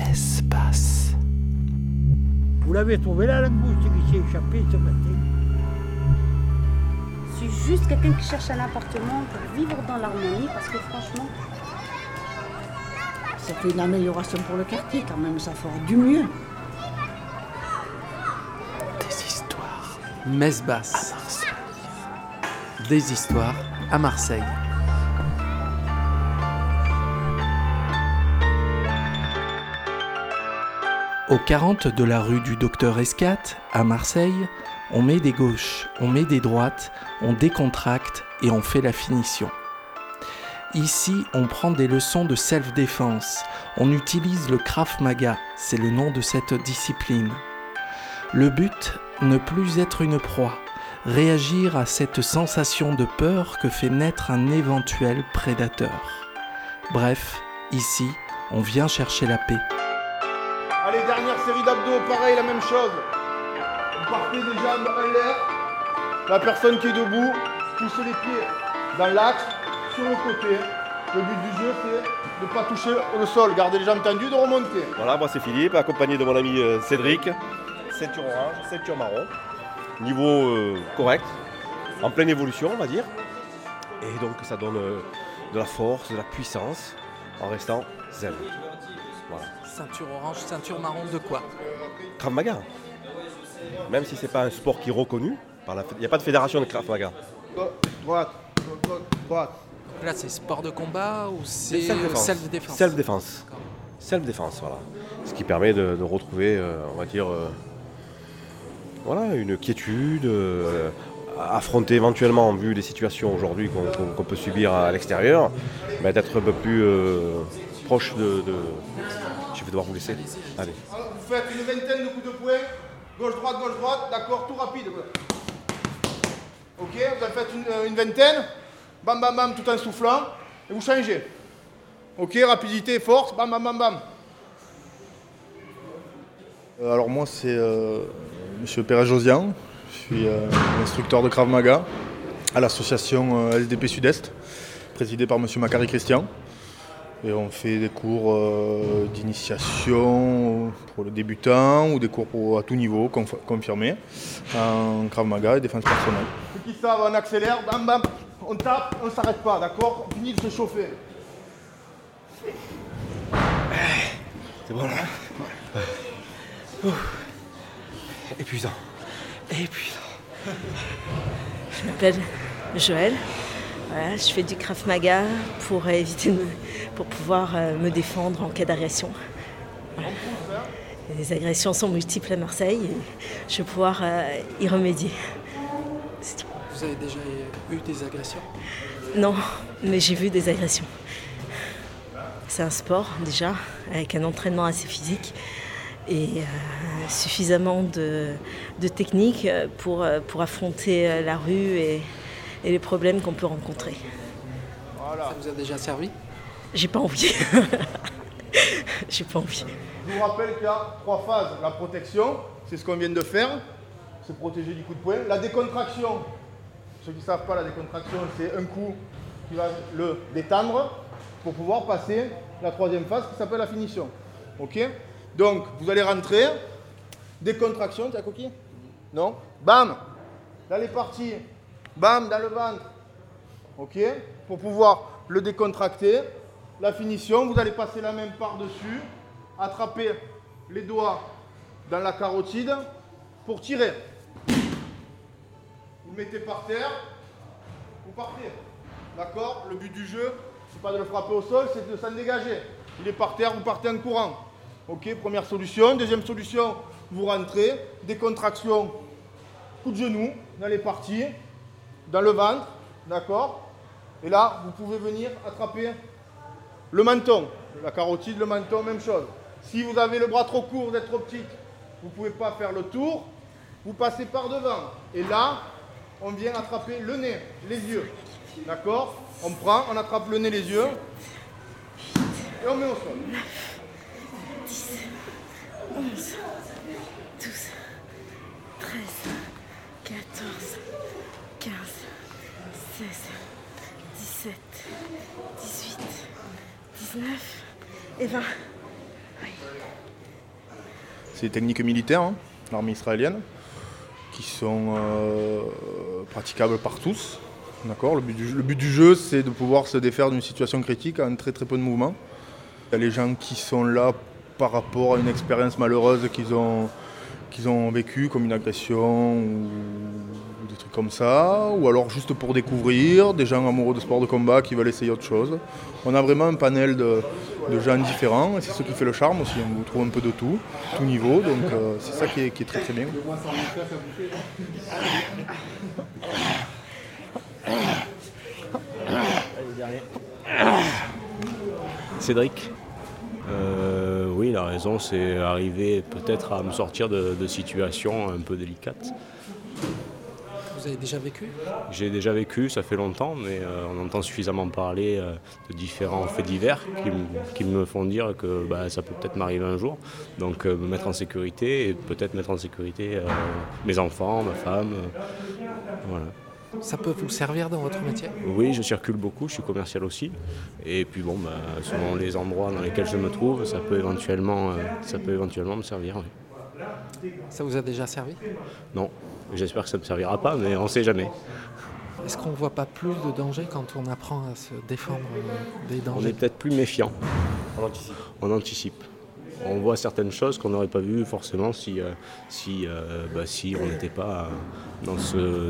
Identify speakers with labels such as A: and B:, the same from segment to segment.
A: Espace.
B: Vous l'avez trouvé la langouste qui s'est échappée ce matin?
C: Je suis juste quelqu'un qui cherche un appartement pour vivre dans l'harmonie parce que franchement...
D: C'était une amélioration pour le quartier quand même, ça fera du mieux.
A: Des histoires
E: Messe basse.
A: à Marseille.
E: Des histoires à Marseille. Au 40 de la rue du Docteur Escat, à Marseille, on met des gauches, on met des droites, on décontracte et on fait la finition. Ici, on prend des leçons de self-défense. On utilise le Krav Maga, c'est le nom de cette discipline. Le but, ne plus être une proie, réagir à cette sensation de peur que fait naître un éventuel prédateur. Bref, ici, on vient chercher la paix.
F: Allez, dernière série d'abdos, pareil, la même chose. Vous partez des jambes en l'air. La personne qui est debout, poussez les pieds dans l'axe, sur le côté. Le but du jeu, c'est de ne pas toucher le sol. Gardez les jambes tendues, de remonter.
G: Voilà, moi c'est Philippe, accompagné de mon ami Cédric. Ceinture orange, ceinture marron. Niveau correct, en pleine évolution, on va dire. Et donc ça donne de la force, de la puissance, en restant zen. Voilà.
E: Ceinture orange, ceinture marron de quoi?
G: Krav Maga. Même si c'est pas un sport qui est reconnu, il n'y a pas de fédération de Krav Maga.
F: Droite, droite.
E: Là, c'est sport de combat ou c'est
G: Self-défense.
E: self-défense?
G: Self-défense.
E: D'accord.
G: Self-défense, voilà. Ce qui permet de retrouver, on va dire, voilà, une quiétude, affronter éventuellement, vu les situations aujourd'hui qu'on peut subir à l'extérieur, mais d'être un peu plus proche de... Je vais devoir vous laisser. Allez.
F: Vous faites une vingtaine de coups de poing. Gauche-droite, d'accord, tout rapide. Ok, vous en faites une vingtaine. Bam, bam, bam, tout en soufflant. Et vous changez. Ok, rapidité, force, bam, bam, bam, bam.
H: Alors moi c'est Monsieur Pérez Josian, je suis instructeur de Krav Maga à l'association SDP Sud-Est, présidée par Monsieur Macari Christian. Et on fait des cours d'initiation pour les débutants ou des cours à tout niveau, confirmés, en Krav Maga et défense personnelle.
F: Ceux qui savent, on accélère, bam, bam, on tape, on ne s'arrête pas, d'accord? On finit de se chauffer.
G: C'est bon là? Épuisant.
I: Je m'appelle Joël. Voilà, je fais du Krav Maga pour pouvoir me défendre en cas d'agression. Voilà. Les agressions sont multiples à Marseille et je vais pouvoir y remédier.
E: Vous avez déjà eu des agressions?
I: Non, mais j'ai vu des agressions. C'est un sport déjà, avec un entraînement assez physique et suffisamment de technique pour affronter la rue et les problèmes qu'on peut rencontrer.
F: Voilà.
E: Ça vous a déjà servi?
I: J'ai pas envie. J'ai pas envie.
F: Je vous rappelle qu'il y a 3 phases. La protection, c'est ce qu'on vient de faire, se protéger du coup de poing. La décontraction, ceux qui ne savent pas, la décontraction, c'est un coup qui va le détendre pour pouvoir passer la 3e phase qui s'appelle la finition. Ok? Donc, vous allez rentrer, décontraction, tu as coquille? Non? Bam! Là, les parties, bam, dans le ventre. Ok? Pour pouvoir le décontracter. La finition, vous allez passer la main par-dessus, attraper les doigts dans la carotide pour tirer. Vous le mettez par terre, vous partez. D'accord? Le but du jeu, c'est pas de le frapper au sol, c'est de s'en dégager. Il est par terre, vous partez en courant. Ok, première solution. Deuxième solution, vous rentrez, décontraction, coup de genou dans les parties, dans le ventre, d'accord? Et là, vous pouvez venir attraper le menton, la carotide, le menton, même chose. Si vous avez le bras trop court, vous êtes trop petite, vous ne pouvez pas faire le tour, vous passez par devant. Et là, on vient attraper le nez, les yeux. D'accord? On prend, on attrape le nez, les yeux, et on met au sol.
I: 10, 11, 12, 13, 14, 15, 16, 17, 18, 19 et 20. Oui.
H: C'est des techniques militaires, hein, l'armée israélienne, qui sont praticables par tous. D'accord. Le but du jeu, c'est de pouvoir se défaire d'une situation critique en très très peu de mouvements. Il y a les gens qui sont là par rapport à une expérience malheureuse qu'ils ont vécue, comme une agression ou des trucs comme ça, ou alors juste pour découvrir, des gens amoureux de sport de combat qui veulent essayer autre chose. On a vraiment un panel de gens différents, et c'est ce qui fait le charme aussi. On vous trouve un peu de tout niveau, donc c'est ça qui est très très bien.
J: Cédric. Oui, la raison, c'est arriver peut-être à me sortir de situations un peu délicates.
E: Vous avez déjà vécu ?
J: J'ai déjà vécu, ça fait longtemps, mais on entend suffisamment parler de différents faits divers qui me font dire que ça peut peut-être m'arriver un jour. Donc me mettre en sécurité et peut-être mettre en sécurité mes enfants, ma femme. Voilà.
E: Ça peut vous servir dans votre métier ?
J: Oui, je circule beaucoup, je suis commercial aussi. Et puis selon les endroits dans lesquels je me trouve, ça peut éventuellement me servir. Oui.
E: Ça vous a déjà servi ?
J: Non, j'espère que ça ne me servira pas, mais on ne sait jamais.
E: Est-ce qu'on ne voit pas plus de dangers quand on apprend à se défendre des dangers ?
J: On est peut-être plus méfiant. On anticipe. On voit certaines choses qu'on n'aurait pas vues forcément si on n'était pas dans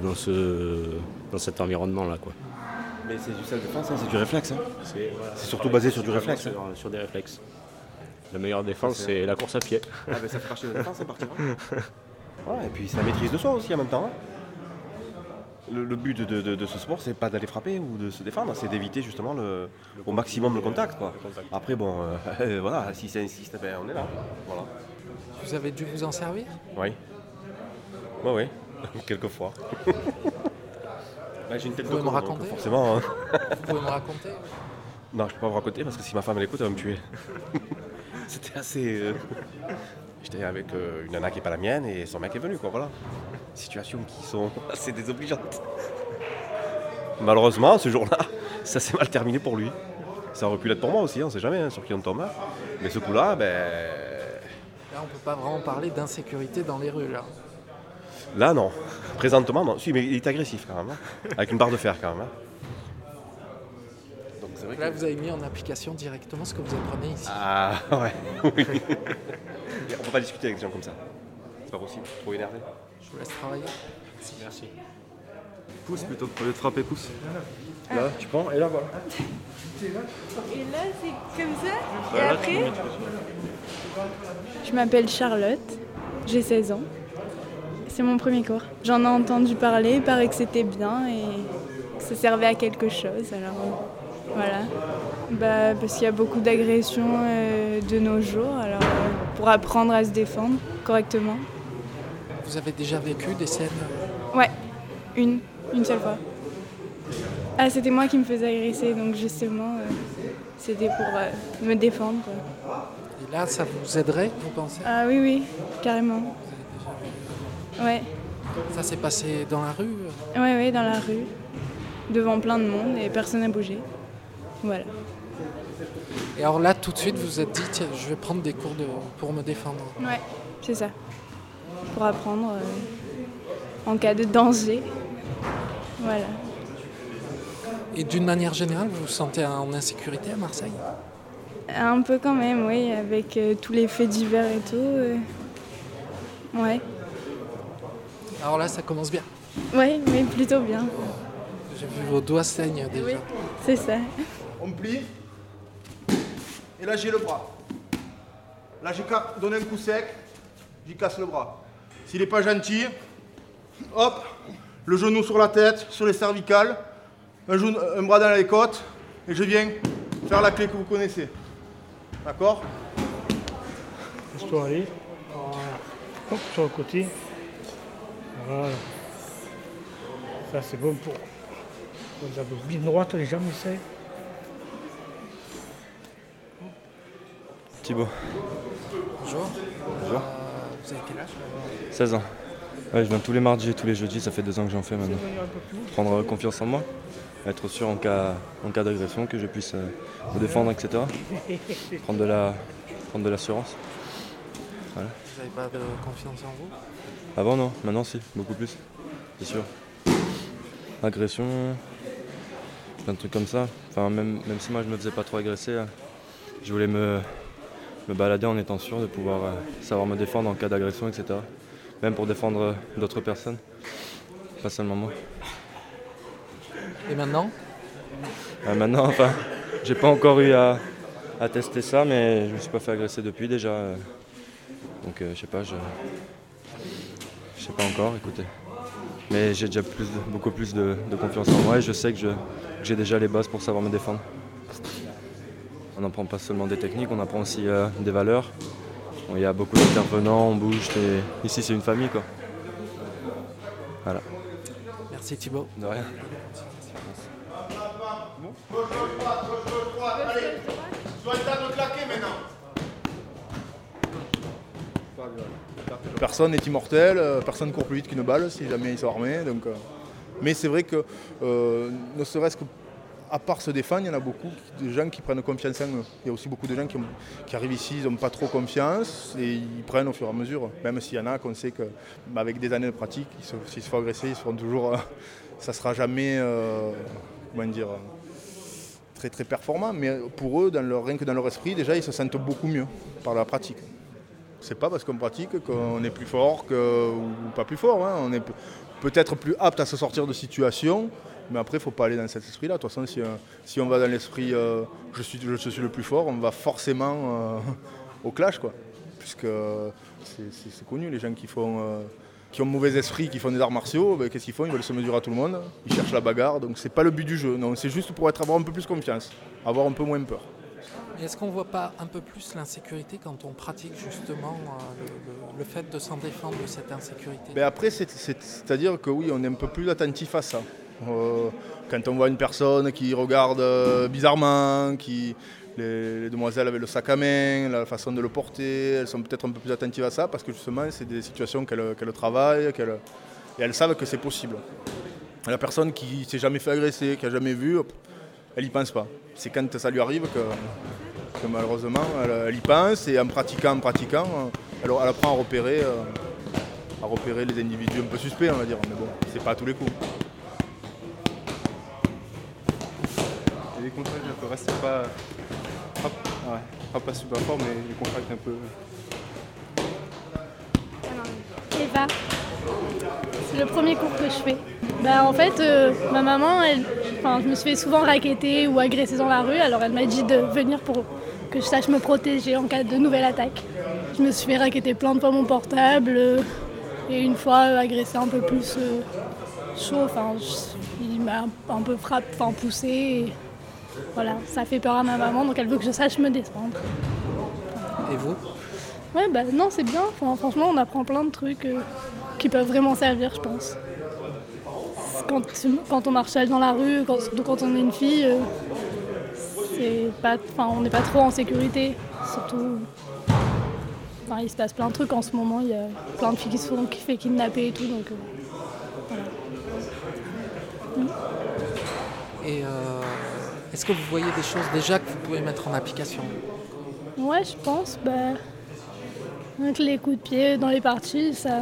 J: cet environnement-là, quoi.
G: Mais c'est du self-défense, c'est du réflexe. Hein. C'est surtout basé sur du réflexe.
J: Sur des réflexes. La meilleure défense, c'est la course à pied.
G: Ah ben ça fait partie de la défense, ça partira. Ouais, et puis c'est la maîtrise de soi aussi en même temps. Hein. Le but de ce sport, c'est pas d'aller frapper ou de se défendre, c'est d'éviter justement au maximum le contact, quoi. Après, voilà, si ça insiste, on est là. Voilà.
E: Vous avez dû vous en servir ?
G: Oui. Oui, quelquefois. J'ai une tête de con, donc forcément. Hein.
E: Vous pouvez me raconter ?
G: Non, je peux pas vous raconter parce que si ma femme elle écoute, elle va me tuer. C'était assez. J'étais avec une nana qui n'est pas la mienne et son mec est venu, quoi, voilà. Situations qui sont assez désobligeantes. Malheureusement, ce jour-là, ça s'est mal terminé pour lui. Ça aurait pu l'être pour moi aussi, on ne sait jamais sur qui on tombe. Mais ce coup-là,
E: Là, on ne peut pas vraiment parler d'insécurité dans les rues, là.
G: Là, non. Présentement, non. Si, mais il est agressif, quand même. Hein. Avec une barre de fer, quand même. Hein.
E: Donc, c'est vrai que là, vous avez mis en application directement ce que vous apprenez ici.
G: Ah, ouais. Oui. On ne peut pas discuter avec des gens comme ça. C'est pas possible, trop énervé.
E: Je vous laisse travailler.
J: Merci.
K: Pousse plutôt, au lieu de frapper, pousse. Là, tu prends, et là, voilà.
L: Et là, c'est comme ça.
K: Voilà,
L: et après, je m'appelle Charlotte, j'ai 16 ans. C'est mon premier cours. J'en ai entendu parler, il paraît que c'était bien et que ça servait à quelque chose. Alors voilà. Parce qu'il y a beaucoup d'agressions de nos jours, alors pour apprendre à se défendre correctement.
E: Vous avez déjà vécu des scènes ?
L: Ouais, une seule fois. Ah, c'était moi qui me faisais agresser, donc justement, c'était pour me défendre, quoi.
E: Et là, ça vous aiderait, vous pensez ?
L: Ah oui, carrément. Ouais.
E: Ça s'est passé dans la rue ?
L: Ouais, dans la rue, devant plein de monde et personne n'a bougé. Voilà.
E: Et alors là, tout de suite, vous vous êtes dit, tiens, je vais prendre des cours pour me défendre.
L: Ouais, c'est ça. Pour apprendre en cas de danger. Voilà.
E: Et d'une manière générale, vous vous sentez en insécurité à Marseille ?
L: Un peu quand même, oui, avec tous les faits divers et tout. Ouais.
E: Alors là, ça commence bien.
L: Oui, mais plutôt bien.
E: J'ai vu vos doigts saignent déjà.
L: Oui, c'est ça.
F: On me plie. Et là, j'ai le bras. Là, j'ai donné un coup sec. J'y casse le bras. S'il n'est pas gentil, hop, le genou sur la tête, sur les cervicales, un bras dans les côtes, et je viens faire la clé que vous connaissez. D'accord ?
B: Laisse-toi aller. Voilà. Hop, sur le côté. Voilà. Ça, c'est bon pour les abdos bien droites, les jambes, c'est.
K: Thibaut.
E: Bonjour.
K: Bonjour.
E: Vous avez quel âge ?
K: 16 ans. Ouais, je viens tous les mardis et tous les jeudis, ça fait 2 ans que j'en fais maintenant. Prendre confiance en moi, être sûr en cas d'agression que je puisse me défendre, etc. Prendre de l'assurance. Voilà.
E: Vous n'avez pas de confiance en vous?
K: Avant non, maintenant si, beaucoup plus, c'est sûr. Agression, plein de trucs comme ça. Enfin, même si moi je me faisais pas trop agresser, je voulais me balader en étant sûr de pouvoir savoir me défendre en cas d'agression, etc. Même pour défendre d'autres personnes, pas seulement moi.
E: Et maintenant?
K: Maintenant, enfin, j'ai pas encore eu à tester ça, mais je me suis pas fait agresser depuis déjà. Donc je sais pas encore, écoutez. Mais j'ai déjà beaucoup plus de confiance en moi et je sais que j'ai déjà les bases pour savoir me défendre. On n'apprend pas seulement des techniques, on apprend aussi des valeurs. Il y a beaucoup d'intervenants, on bouge. Ici, c'est une famille, quoi. Voilà.
E: Merci Thibaut.
K: De rien.
F: Gauche, droite, allez. Soit le temps de claquer maintenant.
H: Personne n'est immortel, personne ne court plus vite qu'une balle si jamais ils sont armés. Donc, mais c'est vrai que, ne serait-ce qu'à part se défendre, il y en a beaucoup de gens qui prennent confiance en eux. Il y a aussi beaucoup de gens qui arrivent ici, ils n'ont pas trop confiance et ils prennent au fur et à mesure. Même s'il y en a qu'on sait qu'avec des années de pratique, s'ils se font agresser, ils seront toujours. Ça ne sera jamais très très performant. Mais pour eux, rien que dans leur esprit, déjà, ils se sentent beaucoup mieux par la pratique. C'est pas parce qu'on pratique qu'on est plus fort ou pas plus fort. Hein. On est peut-être plus apte à se sortir de situations, mais après il ne faut pas aller dans cet esprit-là. De toute façon, si on va dans l'esprit je suis le plus fort, on va forcément au clash, quoi. Puisque c'est connu, les gens qui ont mauvais esprit, qui font des arts martiaux, qu'est-ce qu'ils font? Ils veulent se mesurer à tout le monde, ils cherchent la bagarre, donc c'est pas le but du jeu. Non, c'est juste pour avoir un peu plus confiance, avoir un peu moins peur.
E: Est-ce qu'on ne voit pas un peu plus l'insécurité quand on pratique justement le fait de s'en défendre de cette insécurité?
H: Mais après, c'est-à-dire que oui, on est un peu plus attentif à ça. Quand on voit une personne qui regarde bizarrement, les demoiselles avec le sac à main, la façon de le porter, elles sont peut-être un peu plus attentives à ça parce que justement, c'est des situations qu'elles travaillent et elles savent que c'est possible. Et la personne qui ne s'est jamais fait agresser, qui n'a jamais vu, elle n'y pense pas. C'est quand ça lui arrive que malheureusement, elle y pense et en pratiquant, elle apprend à repérer les individus un peu suspects, on va dire. Mais bon, c'est pas à tous les coups.
M: Et les contacts, le reste, c'est pas... pas super fort, mais les contacts un peu...
N: Eva, c'est le premier cours que je fais. En fait, ma maman, je me suis fait souvent racketter ou agresser dans la rue, alors elle m'a dit de venir pour que je sache me protéger en cas de nouvelle attaque. Je me suis fait racketter plein de fois mon portable et une fois agressé un peu plus chaud. Il m'a un peu poussé. Et voilà, ça fait peur à ma maman, donc elle veut que je sache me défendre.
E: Et vous?
N: Ouais, non, c'est bien. Franchement, on apprend plein de trucs qui peuvent vraiment servir, je pense. Quand on marche seul dans la rue, surtout quand on est une fille, on n'est pas trop en sécurité. Surtout, il se passe plein de trucs en ce moment. Il y a plein de filles qui se font kidnapper et tout. Donc, voilà.
E: Et est-ce que vous voyez des choses déjà que vous pouvez mettre en application?
N: Ouais, je pense. Avec les coups de pied dans les parties, ça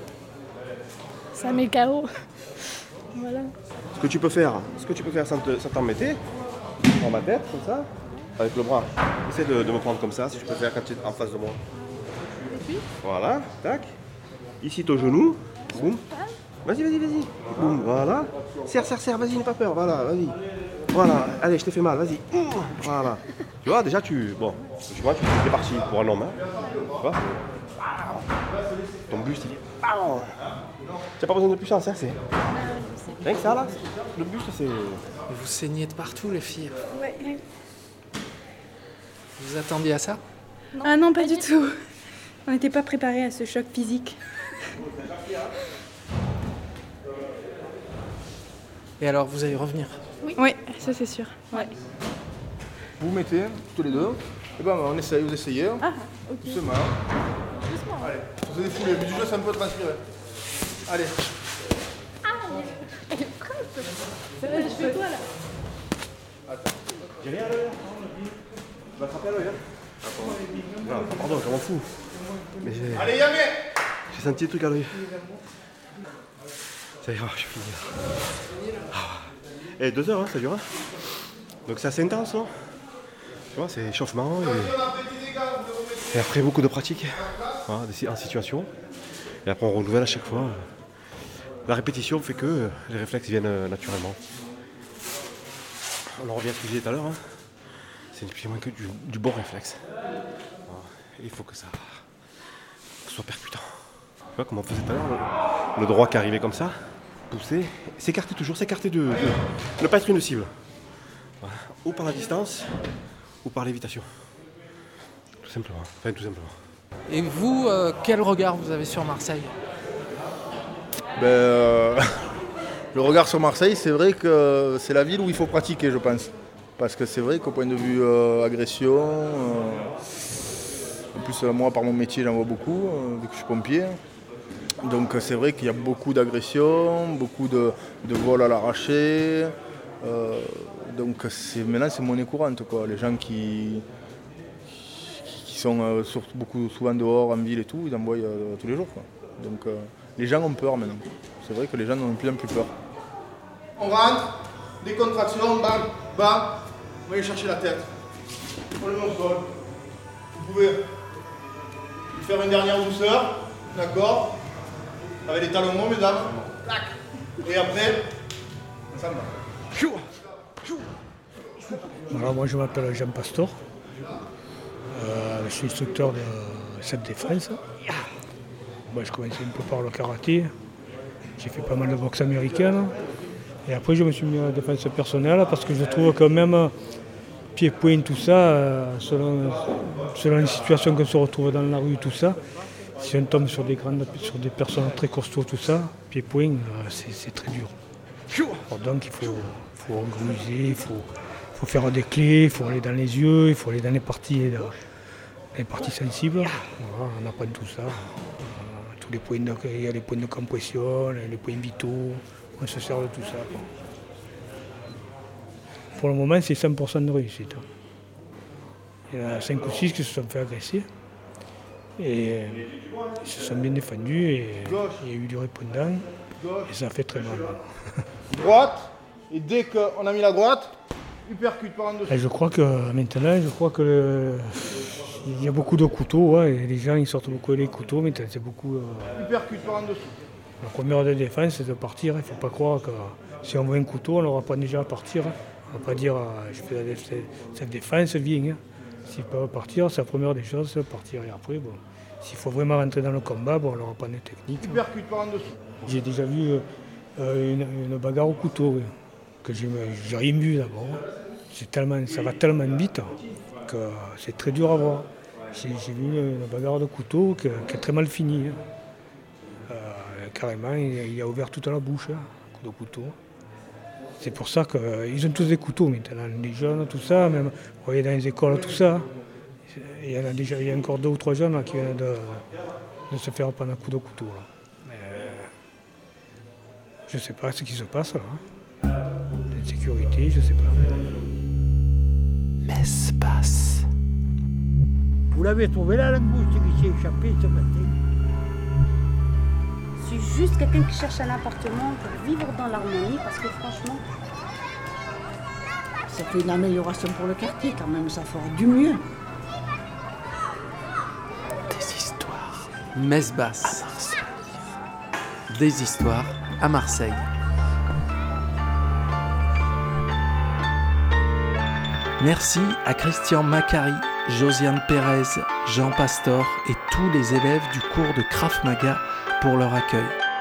N: met KO. Voilà.
G: Ce que tu peux faire sans t'embêter, dans ma tête, comme ça, avec le bras. Essaie de me prendre comme ça, si tu peux faire quand tu es en face de moi. Voilà, tac. Ici, ton genou. Boum. Vas-y. Boum, voilà. Serre, vas-y, n'aie pas peur. Voilà, vas-y. Voilà, allez, je t'ai fait mal, vas-y. Voilà. Tu vois, déjà, tu es parti pour un homme. Hein. Tu vois? Ton buste, il est... Tu n'as pas besoin de puissance, hein, c'est... Rien que ça, là, le buste, c'est...
E: Vous saignez de partout, les filles.
N: Ouais.
E: Vous attendiez à ça?
L: Non. Ah non, pas du tout. On n'était pas préparés à ce choc physique.
E: Et alors, vous allez revenir?
L: Oui, ça c'est sûr. Ouais.
H: Vous mettez, tous les deux. Et on essaye, vous essayez.
L: Ah, ok.
H: Doucement. Allez, vous avez foulé, le but du jeu, c'est un peu transpirer. Allez.
N: Elle est prête. Je fais quoi là?
G: Attends. J'ai rien à l'œil. Tu vas attraper à l'œil, hein. Non, pardon, je m'en fous. Mais
F: Allez, Yamé!
G: j'ai senti des trucs à l'œil. Ça ira, je suis fini. Et 2 heures, hein, ça dure. Hein. Donc c'est assez intense, non? Tu vois, c'est échauffement. Et après, beaucoup de pratique. Voilà, en situation. Et après, on renouvelle à chaque fois. La répétition fait que les réflexes viennent naturellement. On en revient à ce que je disais tout à l'heure. Hein. C'est ni plus ni moins que du bon réflexe. Voilà. Et il faut que ça soit percutant. Tu vois, comme on faisait tout à l'heure, le droit qui arrivait comme ça, pousser, s'écarter toujours, s'écarter de ne pas être une cible. Voilà. Ou par la distance, ou par l'évitation. Tout simplement. Enfin, tout simplement.
E: Et vous, quel regard vous avez sur Marseille?
H: Le regard sur Marseille, c'est vrai que c'est la ville où il faut pratiquer, je pense. Parce que c'est vrai qu'au point de vue agression, en plus moi par mon métier j'en vois beaucoup, vu que je suis pompier. Donc c'est vrai qu'il y a beaucoup d'agressions, beaucoup de vols à l'arraché. Donc maintenant c'est monnaie courante, quoi. Les gens qui sont souvent dehors en ville et tout, ils en voient tous les jours, quoi. Donc les gens ont peur maintenant. C'est vrai que les gens ont de plus en plus peur.
F: On rentre, décontraction, bam, bam, vous allez chercher la tête. On le met au sol. Vous pouvez faire une dernière douceur, d'accord? Avec les talons hauts, mesdames. Tac. Et après, ça va.
B: Voilà, moi je m'appelle Jean Pastor. Je suis instructeur de self-défense. Moi, je commençais un peu par le karaté. J'ai fait pas mal de boxe américaine. Et après, je me suis mis à la défense personnelle parce que je trouve quand même pied-point, tout ça, selon les situations qu'on se retrouve dans la rue, tout ça, si on tombe sur des personnes très costauds, tout ça, pied-point, c'est très dur. Alors donc, il faut gruser, il faut faire des clés, il faut aller dans les yeux, il faut aller dans les parties sensibles. Voilà, on apprend tout ça. Tous les points il y a les points de compression, les points vitaux, on se sert de tout ça, quoi. Pour le moment, c'est 100% de réussite. Il y en a 5 ou 6 qui se sont fait agresser. Et ils se sont bien défendus et il y a eu du répondant. Et ça fait très mal.
F: Droite, et dès qu'on a mis la droite, il percute par en dessous.
B: Et je crois que maintenant, il y a beaucoup de couteaux, ouais, et les gens ils sortent beaucoup les couteaux, mais c'est beaucoup.
F: Il percute par en dessous.
B: La première de défense, c'est de partir. Il ne faut pas croire que si on voit un couteau, on leur apprend déjà à partir. On ne va pas dire je fais cette défense, viens. S'ils peuvent partir, c'est la première des choses, c'est partir. Et après, bon, s'il faut vraiment rentrer dans le combat, bon, on leur apprend des techniques.
F: Il percute par en dessous.
B: J'ai déjà vu une bagarre au couteau, oui, que j'ai rien vu d'abord. Ça va tellement vite que c'est très dur à voir. J'ai vu une bagarre de couteau qui est très mal finie. Carrément, il a ouvert toute la bouche, un coup de couteau. C'est pour ça qu'ils ont tous des couteaux maintenant, les jeunes, tout ça, même, vous voyez dans les écoles, tout ça. Il y a encore 2 ou 3 jeunes là, qui viennent de se faire prendre un coup de couteau. Là. Mais, je ne sais pas ce qui se passe là. L'insécurité, je ne sais pas.
A: Mespace.
O: Vous l'avez trouvé là, la mouche qui s'est échappée ce matin?
C: Je suis juste quelqu'un qui cherche un appartement pour vivre dans l'harmonie parce que franchement...
D: Ça fait une amélioration pour le quartier quand même, ça fera du mieux.
A: Des histoires.
E: Mesbasse. Des histoires à Marseille. Merci à Christian Macari, Josiane Pérez, Jean Pastor et tous les élèves du cours de Krav Maga pour leur accueil.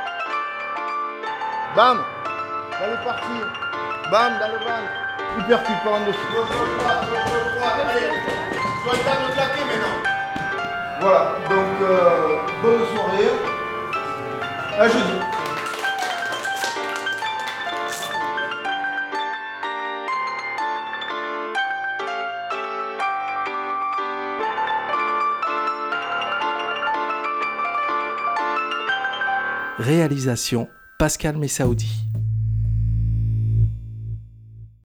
F: Bam, dans les parties. Bam, dans le ventre. Il percute par en dessous. Allez, soit le temps de claquer maintenant. Voilà, donc bonne soirée. À jeudi.
E: Réalisation Pascal Messaoudi.